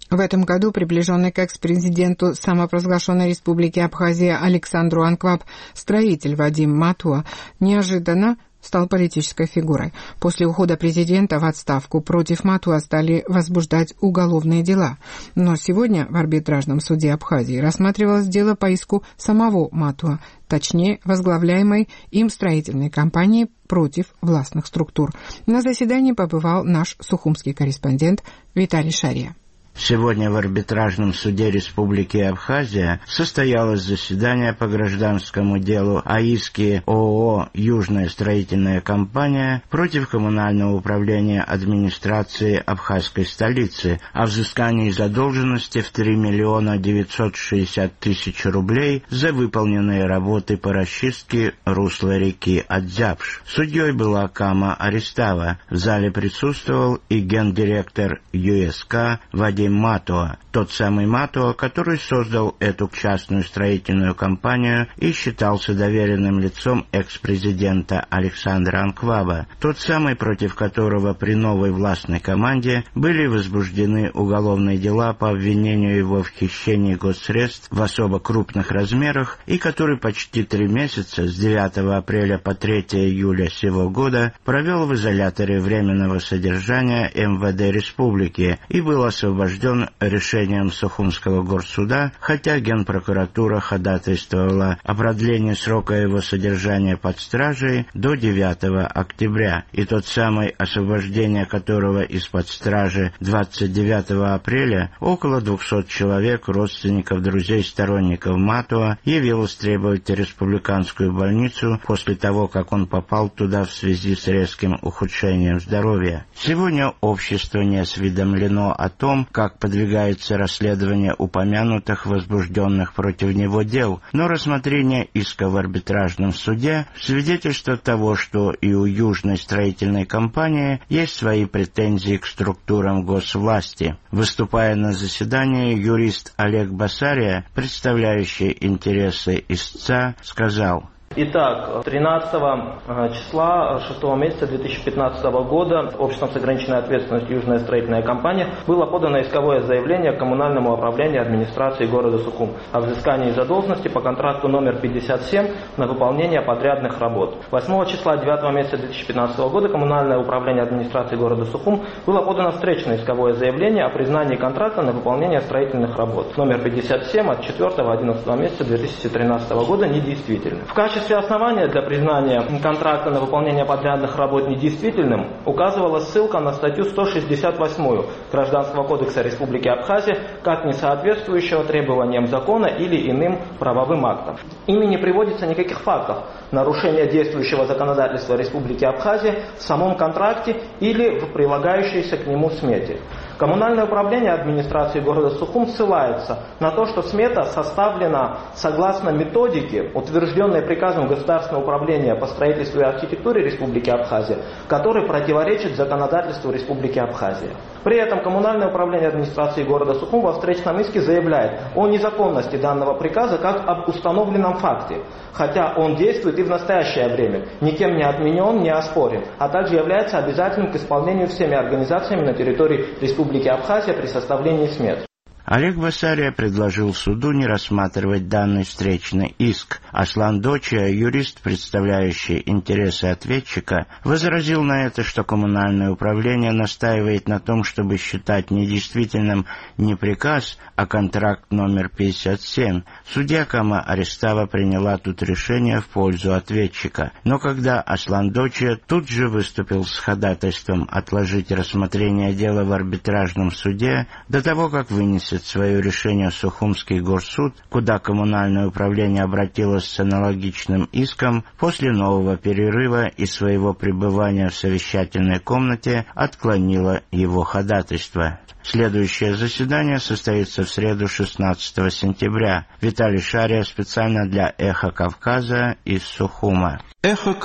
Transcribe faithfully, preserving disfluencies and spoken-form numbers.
В этом году приближенный к экс-президенту самопровозглашенной республики Абхазия Александру Анкваб строитель Вадим Матуа неожиданно стал политической фигурой. После ухода президента в отставку против Матуа стали возбуждать уголовные дела. Но сегодня в арбитражном суде Абхазии рассматривалось дело по иску самого Матуа, точнее, возглавляемой им строительной компании против властных структур. На заседании побывал наш сухумский корреспондент Виталий Шария. Сегодня в арбитражном суде Республики Абхазия состоялось заседание по гражданскому делу о иске ООО «Южная строительная компания» против Коммунального управления администрации Абхазской столицы о взыскании задолженности в три миллиона девятьсот шестьдесят тысяч рублей за выполненные работы по расчистке русла реки Адзябш. Судьей была Кама Аристава. В зале присутствовал и гендиректор ЮСК Вадим Матуа, тот самый Матуа, который создал эту частную строительную компанию и считался доверенным лицом экс-президента Александра Анкваба, тот самый, против которого при новой властной команде были возбуждены уголовные дела по обвинению его в хищении госсредств в особо крупных размерах и который почти три месяца, с девятого апреля по третьего июля сего года, провел в изоляторе временного содержания эм вэ дэ республики и был освобожден решением Сухумского горсуда, хотя Генпрокуратура ходатайствовала о продлении срока его содержания под стражей до девятого октября, и тот самый, освобождение которого из-под стражи двадцать девятого апреля, около двухсот человек, родственников, друзей, сторонников Матуа, явилось требовать республиканскую больницу после того, как он попал туда в связи с резким ухудшением здоровья. Сегодня общество не осведомлено о том, как как подвигается расследование упомянутых возбужденных против него дел, но рассмотрение иска в арбитражном суде – свидетельство того, что и у Южной строительной компании есть свои претензии к структурам госвласти. Выступая на заседании, юрист Олег Басария, представляющий интересы истца, сказал: Итак, тринадцатого числа шестого месяца две тысячи пятнадцатого года обществом с ограниченной ответственностью «Южная строительная компания» было подано исковое заявление к Коммунальному управлению администрации города Сухум о взыскании задолженности по контракту номер пятьдесят семь на выполнение подрядных работ. восьмого числа девятого месяца две тысячи пятнадцатого года Коммунальное управление администрации города Сухум было подано встречное исковое заявление о признании контракта на выполнение строительных работ номер пятьдесят семь от четвёртого одиннадцатого месяца две тысячи тринадцатого года недействительным. В качестве В качестве основания для признания контракта на выполнение подрядных работ недействительным указывалась ссылка на статью сто шестьдесят восемь Гражданского кодекса Республики Абхазия как несоответствующего требованиям закона или иным правовым актам. Ими не приводится никаких фактов нарушения действующего законодательства Республики Абхазия в самом контракте или в прилагающейся к нему смете. Коммунальное управление администрации города Сухум ссылается на то, что смета составлена согласно методике, утвержденной приказом Государственного управления по строительству и архитектуре Республики Абхазия, который противоречит законодательству Республики Абхазия. При этом Коммунальное управление администрации города Сухум во встречном иске заявляет о незаконности данного приказа как об установленном факте, хотя он действует и в настоящее время, никем не отменен, не оспорен, а также является обязательным к исполнению всеми организациями на территории Республики Абхазия при составлении смет. Олег Басария предложил суду не рассматривать данный встречный иск. Аслан Дочия, юрист, представляющий интересы ответчика, возразил на это, что коммунальное управление настаивает на том, чтобы считать недействительным не приказ, а контракт номер пятьдесят семь. Судья Кама Аристава приняла тут решение в пользу ответчика. Но когда Аслан Дочия тут же выступил с ходатайством отложить рассмотрение дела в арбитражном суде до того, как вынесет свое решение Сухумский горсуд, куда коммунальное управление обратилось с аналогичным иском, после нового перерыва и своего пребывания в совещательной комнате отклонило его ходатайство. Следующее заседание состоится в среду шестнадцатого сентября. Виталий Шария специально для «Эхо Кавказа» из Сухума. Эхо